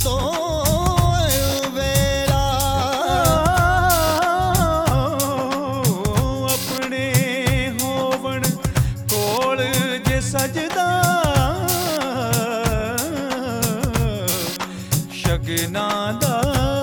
तो वेला अपने होवन कोल जे सजदा शगना दा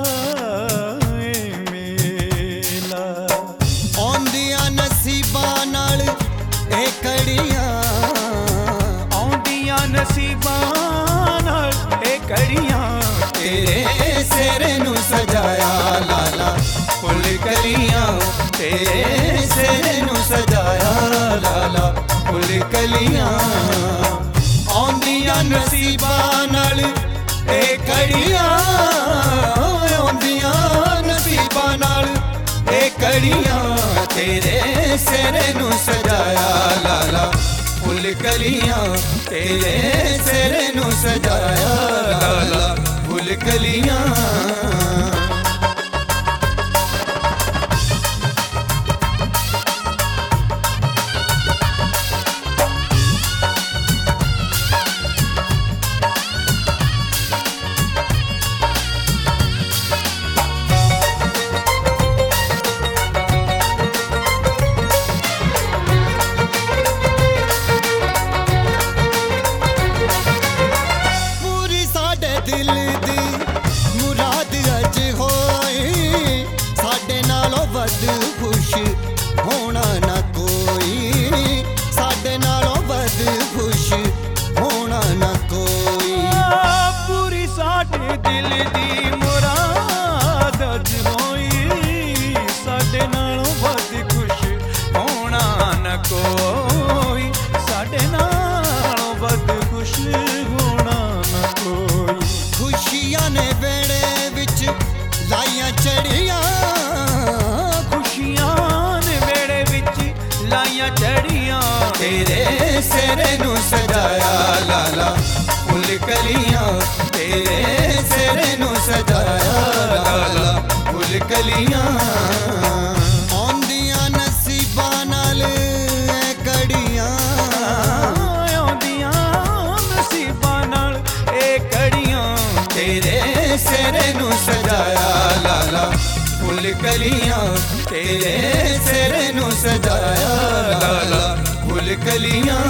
मेला आउंदियां नसीबां नाल ए कड़ियां आउंदियां नसीबां नाल ए कड़ियां तेरे सिर नू सजाया लाला फुल कलियां तेरे सिर नू सजाया लाला फुल कलियां आउंदियां नसीबां नाल ए कड़ियां आउंदियां नसीबां नाल ए कड़ियां तेरे सिर नू सजाया लाला फुल कलियां तेरे सिर नू सजाया लाला फुल कलियां दिल दी मुराद अज होई साडे नालों वध खुश होना ना कोई साडे नालों वध खुश होना ना कोई पूरी साडे दिल दी मुराद अज होई साडे नालों वध खुश होना ना कोई साडे नालों वध खुश होना ना कोई खुशियां ने वेड़े विच लाइयां चढ़ियां खुशियां ने वेड़े विच लाइयां चढ़ियां तेरे सिर नू सजाया लाला फुल कलियां तेरे सिर नू सजाया लाला फुल कलियां आउंदियां नसीबां नाल ए कड़ियां आउंदियां नसीबां नाल ए कड़ियां तेरे सिर नू सजाया लाला फुल कलियां तेरे सिर नू सजाया लाला फुल कलियां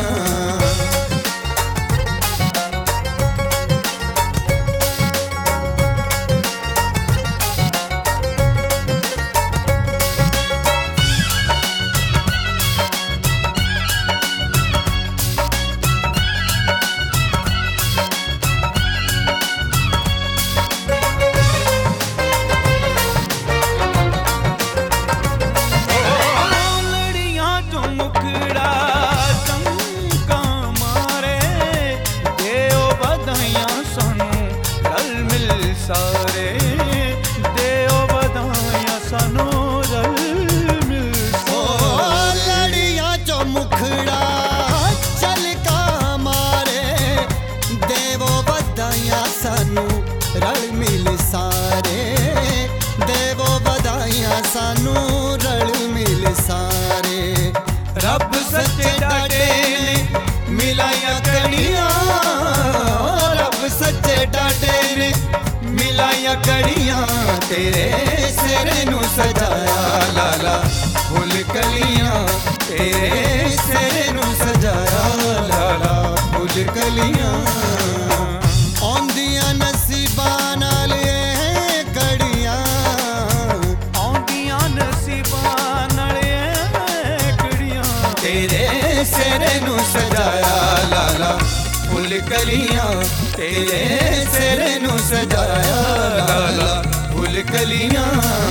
सारे देओ बधाइयां सानू रल मिल लड़ियां चो मुखड़ा चलका मारे देवो बधाइयां सानू रल मिल सारे देवो बधाइयां सानू रल मिल सारे रब सच्चे डाटे ने मिलाया कड़ियां रब सच्चे डाटे ने मिलाया कड़ियां तेरे सिर नू सजाया लाला फुल कलियां तेरे सिर नू सजाया लाला फुल कलियां आउंदियां नसीबां नाल ए कड़ियां आउंदियां नसीबां नाल ए कड़ियां तेरे सिर नू सजाया लाला फुल कलियां तेरे सिर नू सजाया लाला फुल कलियां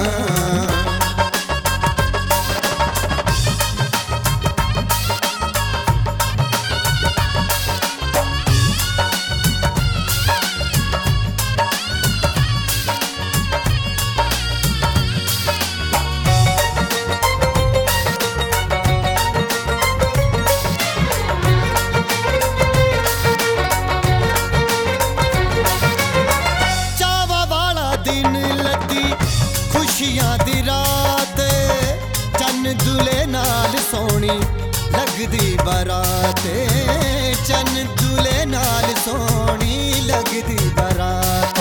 लगदी बराते चन दूल्हे नाल सोहनी लगदी बरात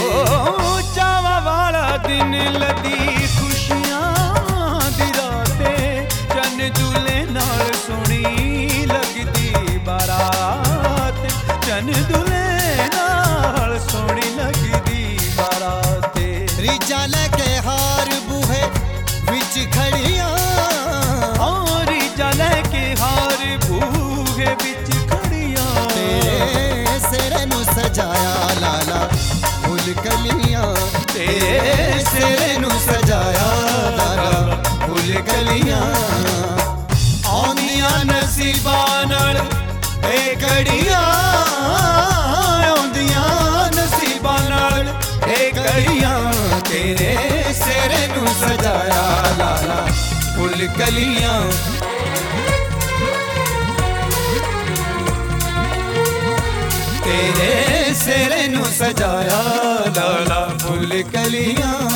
फुल कलियां तेरे सिरे नू सजाया लाला फुल कलियां आउंदियां नसीबां नाल ए घड़ियां आउंदियां नसीबां नाल ए घड़ियां तेरे सिरे नू सजाया लाला फुल कलियां तेरे सिरे नू सजाया लाला फुल कलियां